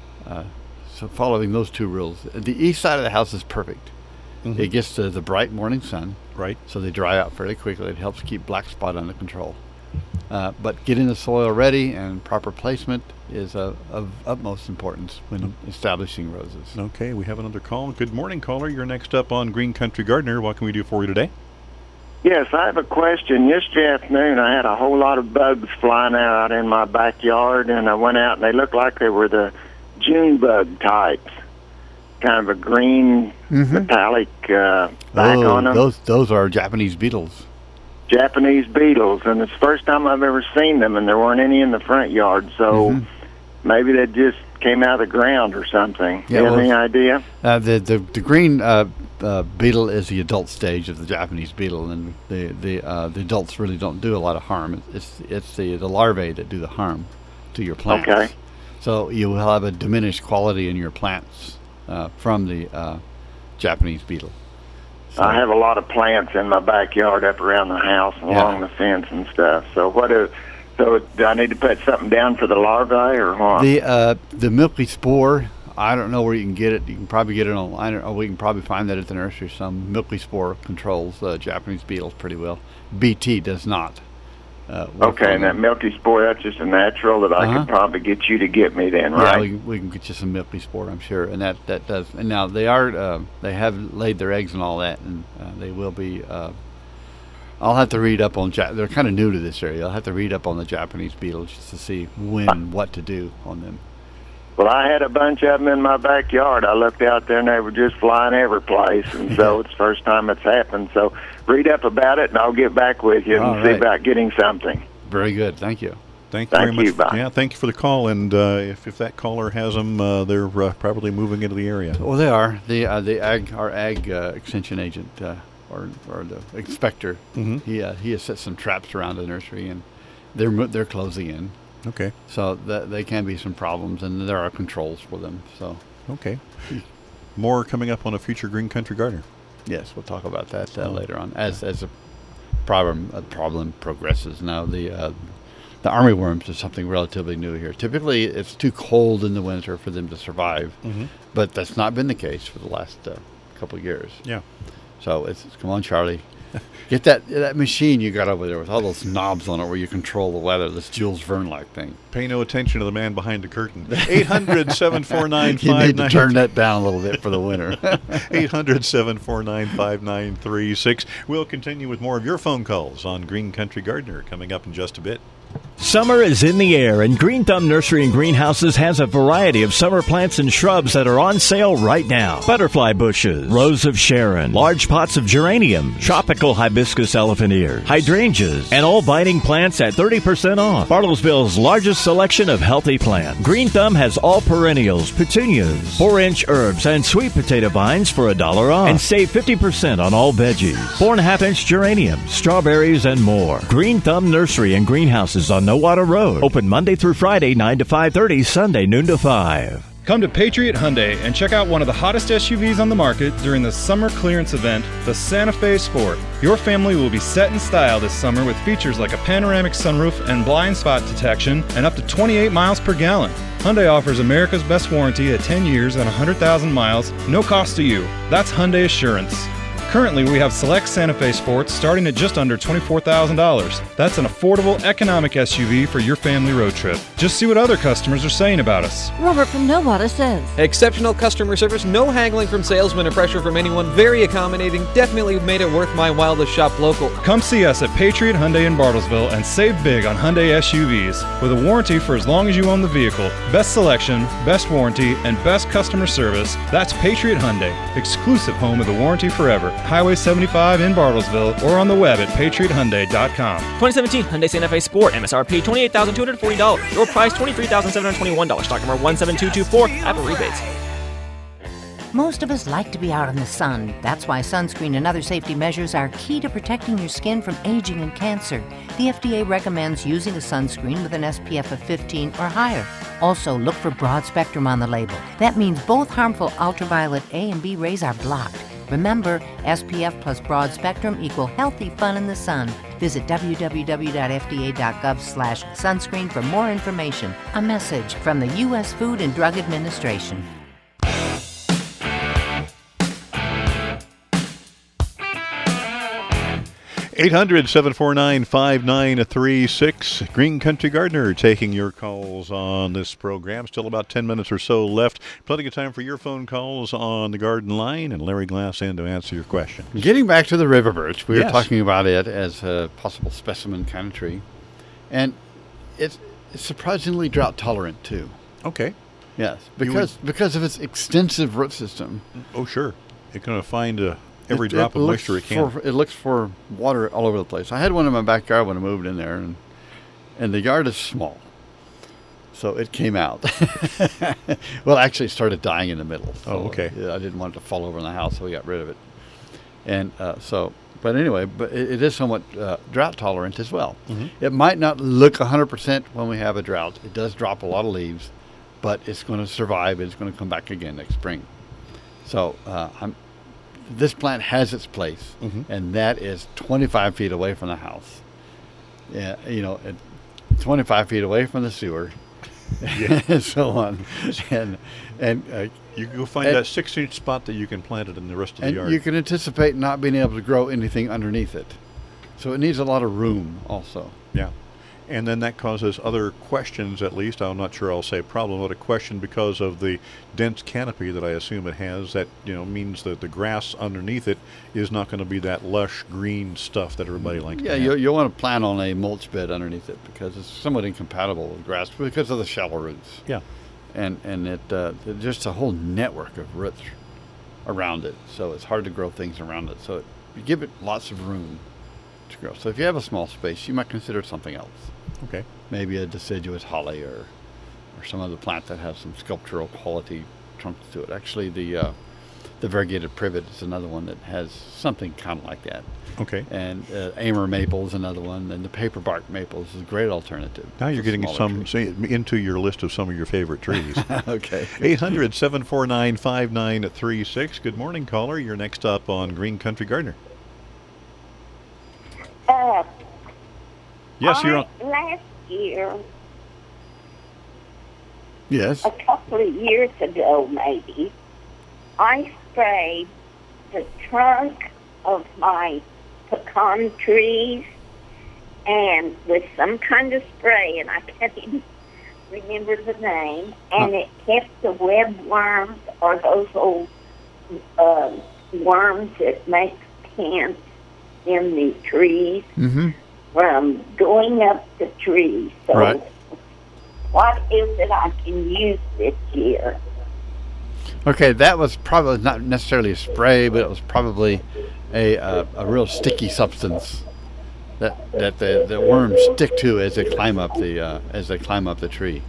following those 2 rules. The east side of the house is perfect. Mm-hmm. It gets the bright morning sun. Right. So they dry out fairly quickly. It helps keep black spot under control. But getting the soil ready and proper placement is of utmost importance when establishing roses. Okay, we have another call. Good morning, caller. You're next up on Green Country Gardener. What can we do for you today? Yes, I have a question. Yesterday afternoon, I had a whole lot of bugs flying out in my backyard, and I went out, and they looked like they were the June bug types, kind of a green metallic back on them. Those are Japanese beetles. Japanese beetles, and it's the first time I've ever seen them, and there weren't any in the front yard, so maybe they just came out of the ground or something. Do you have any idea? The green beetle is the adult stage of the Japanese beetle, and the adults really don't do a lot of harm. It's the larvae that do the harm to your plants. Okay. So you will have a diminished quality in your plants from the Japanese beetle. So I have a lot of plants in my backyard up around the house and along the fence and stuff. So so do I need to put something down for the larvae or what? The milky spore, I don't know where you can get it. You can probably get it online, or we can probably find that at the nursery. Some milky spore controls Japanese beetles pretty well. BT does not. Okay, and that milky spore, that's just a natural that I could probably get you to get me then, right? Yeah, we can get you some milky spore, I'm sure, and that does. And now they have laid their eggs and all that, and they will be. I'll have to read up on. They're kind of new to this area. I'll have to read up on the Japanese beetles just to see what to do on them. Well, I had a bunch of them in my backyard. I looked out there, and they were just flying every place, and so it's the first time it's happened. So read up about it, and I'll get back with you and see about getting something. Very good. Thank you. Thank you very much. Bye. Yeah, thank you for the call. And if that caller has them, they're probably moving into the area. Well, they are. Our ag extension agent or the inspector. He has set some traps around the nursery, and they're closing in. Okay. So they can be some problems, and there are controls for them. So. Okay. More coming up on a future Green Country Gardener. Yes, we'll talk about that later on as problem progresses. Now the armyworms is something relatively new here. Typically, it's too cold in the winter for them to survive, but that's not been the case for the last couple of years. Yeah. So it's come on, Charlie. Get that machine you got over there with all those knobs on it where you control the weather, this Jules Verne-like thing. Pay no attention to the man behind the curtain. 800-749-5936. You need to turn that down a little bit for the winter. 800-749-5936. We'll continue with more of your phone calls on Green Country Gardener coming up in just a bit. Summer is in the air, and Green Thumb Nursery and Greenhouses has a variety of summer plants and shrubs that are on sale right now. Butterfly bushes, rose of Sharon, large pots of geranium, tropical hibiscus elephant ears, hydrangeas, and all biting plants at 30% off. Bartlesville's largest selection of healthy plants. Green Thumb has all perennials, petunias, 4-inch herbs, and sweet potato vines for $1 off. And save 50% on all veggies. 4.5-inch geraniums, strawberries, and more. Green Thumb Nursery and Greenhouses on Nowata Road. Open Monday through Friday, 9 to 5:30, Sunday, noon to 5. Come to Patriot Hyundai and check out one of the hottest SUVs on the market during the summer clearance event, the Santa Fe Sport. Your family will be set in style this summer with features like a panoramic sunroof and blind spot detection and up to 28 miles per gallon. Hyundai offers America's best warranty at 10 years and 100,000 miles, no cost to you. That's Hyundai Assurance. Currently, we have select Santa Fe Sports starting at just under $24,000. That's an affordable, economic SUV for your family road trip. Just see what other customers are saying about us. Robert from Nowata says. Exceptional customer service, no haggling from salesmen or pressure from anyone, very accommodating, definitely made it worth my while to shop local. Come see us at Patriot Hyundai in Bartlesville and save big on Hyundai SUVs. With a warranty for as long as you own the vehicle, best selection, best warranty, and best customer service, that's Patriot Hyundai, exclusive home of the warranty forever. Highway 75 in Bartlesville or on the web at patriothyundai.com. 2017 Hyundai Santa Fe Sport, MSRP $28,240. Your price $23,721. Stock number 17224. Apple rebates. Most of us like to be out in the sun. That's why sunscreen and other safety measures are key to protecting your skin from aging and cancer. The FDA recommends using a sunscreen with an SPF of 15 or higher. Also, look for broad spectrum on the label. That means both harmful ultraviolet A and B rays are blocked. Remember, SPF plus broad spectrum equal healthy fun in the sun. Visit www.fda.gov/sunscreen for more information. A message from the U.S. Food and Drug Administration. Eight 800-749-5936. Green Country Gardener taking your calls on this program. Still about 10 minutes or so left. Plenty of time for your phone calls on the garden line, and Larry Glass in to answer your question. Getting back to the river birch, we were talking about it as a possible specimen kind of tree. And it's surprisingly drought tolerant, too. Okay. Yes, because of its extensive root system. Oh, sure. It's going to find every drop of moisture it can. It looks for water all over the place. I had one in my backyard when I moved in there, and the yard is small, so it came out. Well, actually, it started dying in the middle. So okay. I didn't want it to fall over in the house, so we got rid of it. And but anyway, it is somewhat drought tolerant as well. Mm-hmm. It might not look 100% when we have a drought. It does drop a lot of leaves, but it's going to survive. It's going to come back again next spring. So this plant has its place, and that is 25 feet away from the house. Yeah, 25 feet away from the sewer, and so on. And you can go find that 6-inch spot that you can plant it in the rest of the yard. And you can anticipate not being able to grow anything underneath it. So it needs a lot of room also. Yeah. And then that causes other questions, at least. I'm not sure I'll say problem, but a question because of the dense canopy that I assume it has that, means that the grass underneath it is not going to be that lush green stuff that everybody likes to have. Yeah, you'll want to plant on a mulch bed underneath it because it's somewhat incompatible with grass because of the shallow roots. Yeah. And it just a whole network of roots around it, so it's hard to grow things around it. So you give it lots of room to grow. So if you have a small space, you might consider something else. Okay. Maybe a deciduous holly or some other plant that has some sculptural quality trunks to it. Actually, the variegated privet is another one that has something kind of like that. Okay. And Amur maple is another one, and the paperbark maple is a great alternative. Now you're getting into your list of some of your favorite trees. Okay. 800-749-5936. Good morning, caller. You're next up on Green Country Gardener. Yes, you're on. Last year, Yes. a couple of years ago maybe, I sprayed the trunk of my pecan trees and with some kind of spray, and I can't even remember the name, and it kept the web worms, or those old worms that make pants in the trees, from going up the trees. So Right. what is it I can use this year? Okay, that was probably not necessarily a spray, but it was probably a real sticky substance that the worms stick to as they climb up the tree.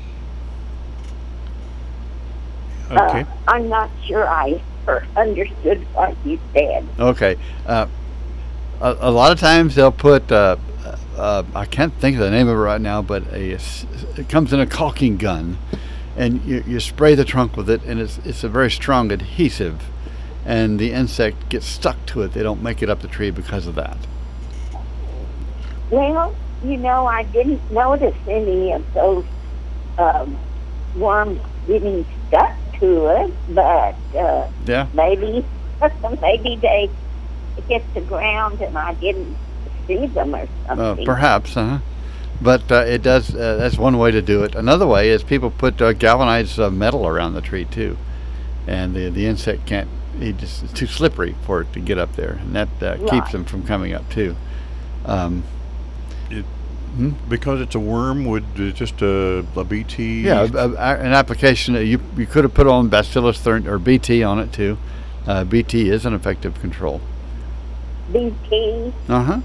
Okay. I'm not sure I understood what you said. Okay. A lot of times they'll put I can't think of the name of it right now, but it comes in a caulking gun, and you spray the trunk with it, and it's a very strong adhesive, and the insect gets stuck to it. They don't make it up the tree because of that. Well, I didn't notice any of those worms getting stuck to it, but Yeah. maybe they hit the ground and I didn't see them or something. Perhaps, but it does. That's one way to do it. Another way is people put galvanized metal around the tree too, and the insect can't. It's too slippery for it to get up there, and that keeps them from coming up too. Because it's a worm, would just a BT? Yeah, an application that you could have put on Bacillus or BT on it too. BT is an effective control. BT? Uh-huh.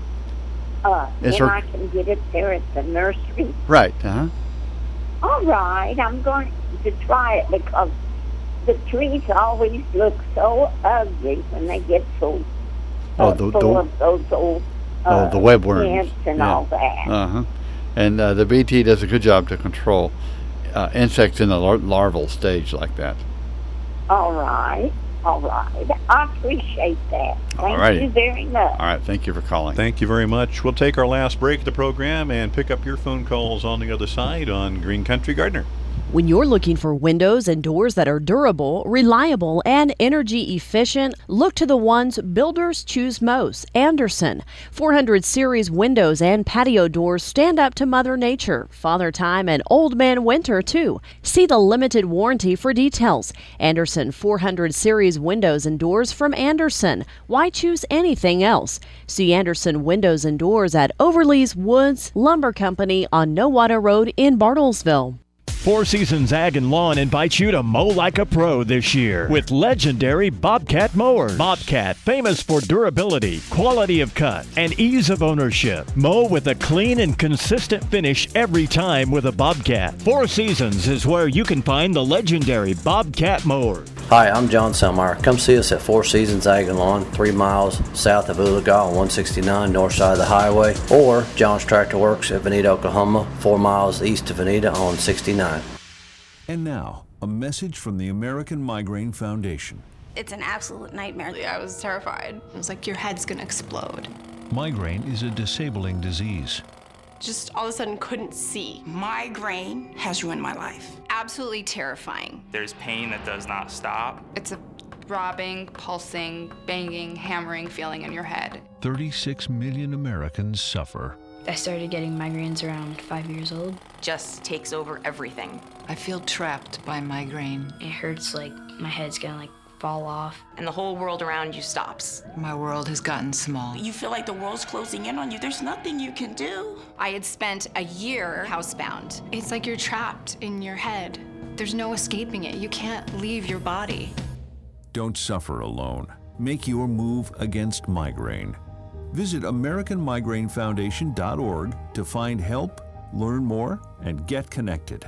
And I can get it there at the nursery. Right, uh-huh. All right, I'm going to try it because the trees always look so ugly when they get so full of those old the webworms ants and all that. Uh-huh. And the BT does a good job to control insects in the larval stage like that. All right. I appreciate that. Thank you very much. All right, thank you for calling. Thank you very much. We'll take our last break of the program and pick up your phone calls on the other side on Green Country Gardener. When you're looking for windows and doors that are durable, reliable, and energy efficient, look to the ones builders choose most. Andersen. 400 series windows and patio doors stand up to Mother Nature, Father Time, and Old Man Winter, too. See the limited warranty for details. Andersen 400 series windows and doors from Andersen. Why choose anything else? See Andersen Windows and Doors at Overleas Woods Lumber Company on Nowata Road in Bartlesville. Four Seasons Ag and Lawn invites you to mow like a pro this year with legendary Bobcat mowers. Bobcat, famous for durability, quality of cut, and ease of ownership. Mow with a clean and consistent finish every time with a Bobcat. Four Seasons is where you can find the legendary Bobcat mower. Hi, I'm John Selmeyer. Come see us at Four Seasons Ag and Lawn, 3 miles south of Oologah on 169, north side of the highway, or John's Tractor Works at Veneta, Oklahoma, 4 miles east of Veneta on 69. And now, a message from the American Migraine Foundation. It's an absolute nightmare. I was terrified. It was like your head's gonna explode. Migraine is a disabling disease. Just all of a sudden couldn't see. Migraine has ruined my life. Absolutely terrifying. There's pain that does not stop. It's a throbbing, pulsing, banging, hammering feeling in your head. 36 million Americans suffer. I started getting migraines around 5 years old. Just takes over everything. I feel trapped by migraine. It hurts like my head's gonna fall off. And the whole world around you stops. My world has gotten small. You feel like the world's closing in on you. There's nothing you can do. I had spent a year housebound. It's like you're trapped in your head. There's no escaping it. You can't leave your body. Don't suffer alone. Make your move against migraine. Visit AmericanMigraineFoundation.org to find help, learn more, and get connected.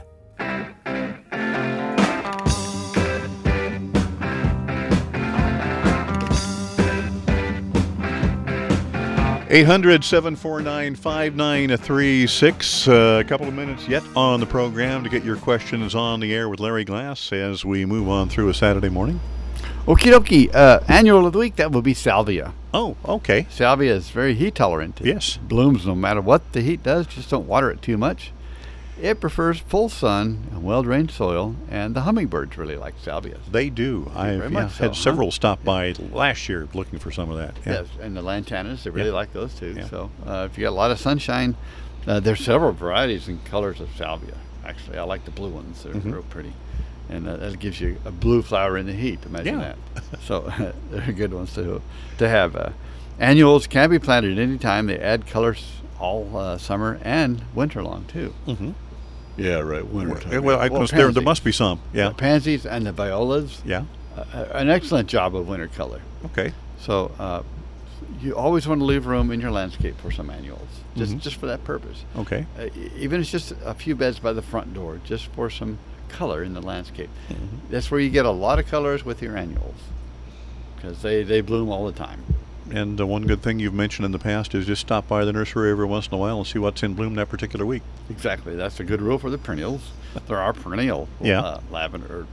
800-749-5936. A couple of minutes yet on the program to get your questions on the air with Larry Glass as we move on through a Saturday morning. Okie dokie. Annual of the week, that would be salvia. Oh, okay. Salvia is very heat tolerant. It Yes. blooms no matter what the heat does. Just don't water it too much. It prefers full sun and well-drained soil, and the hummingbirds really like salvias. They do. Very I've much so, had several stop by last year looking for some of that. Yeah. Yes, and the lantanas, they really Yeah. like those too. Yeah. So if you got a lot of sunshine, there's several varieties and colors of salvia. Actually, I like the blue ones. They're Mhm. real pretty. And that gives you a blue flower in the heat. Imagine Yeah. that. So they're good ones to have. Annuals can be planted any time. They add colors all summer and winter long too. Mm-hmm. Yeah, right. Winter time. Well, there must be some. Yeah. The pansies and the violas. Yeah. An excellent job of winter color. Okay. So you always want to leave room in your landscape for some annuals, just for that purpose. Okay. Even if it's just a few beds by the front door, just for some color in the landscape. That's where you get a lot of colors with your annuals, because they bloom all the time. And the one good thing you've mentioned in the past is just stop by the nursery every once in a while and see what's in bloom that particular week. Exactly. That's a good rule for the perennials. There are perennial lavender,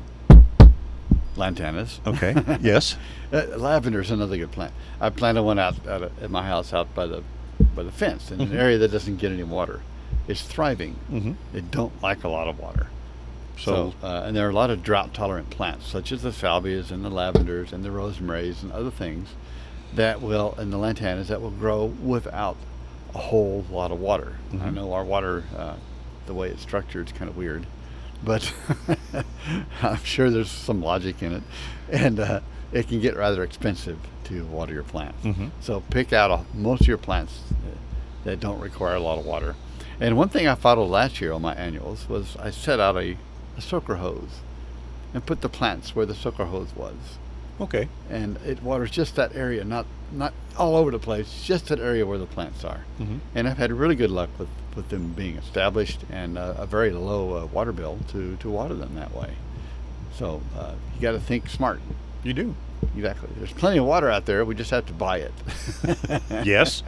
lantanas. Okay. Yes. Lavender is another good plant. I planted one out at my house out by the fence in an area that doesn't get any water. It's thriving. They don't like a lot of water. So and there are a lot of drought-tolerant plants, such as the salvias and the lavenders and the rosemaries and other things that will, and the lantanas, that will grow without a whole lot of water. I know our water, the way it's structured, is kind of weird, but I'm sure there's some logic in it, and it can get rather expensive to water your plants. So pick out most of your plants that don't require a lot of water. And one thing I followed last year on my annuals was I set out a soaker hose and put the plants where the soaker hose was. Okay. And it waters just that area, not all over the place, just that area where the plants are. And I've had really good luck with them being established and a very low water bill to water them that way. So you got to think smart. You do. Exactly. There's plenty of water out there. We just have to buy it. Yes.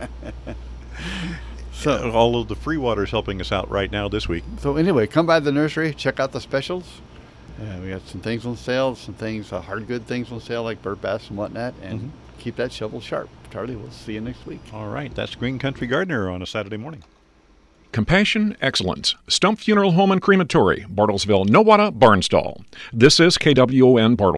So all of the free water is helping us out right now this week. So anyway, come by the nursery, check out the specials. We got some things on sale, some things, hard good things on sale like bird baths and whatnot, and keep that shovel sharp. Charlie, we'll see you next week. All right. That's Green Country Gardener on a Saturday morning. Compassion Excellence. Stump Funeral Home and Crematory, Bartlesville, Nowata, Barnstall. This is KWON Bartlesville.